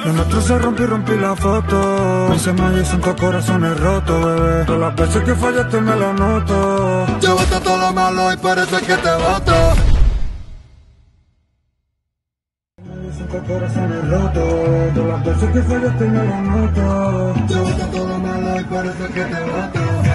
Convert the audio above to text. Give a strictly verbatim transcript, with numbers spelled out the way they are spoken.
Lo nuestro se rompió y rompí la foto. Me hice más y cinco corazones rotos, bebé. Todas las veces que fallaste me lo noto. Llévate todo lo malo y por eso es que te voto. Cinco corazones rotos. Todas las veces que fallaste me lo noto. Llévate todo lo malo y por eso es que te voto.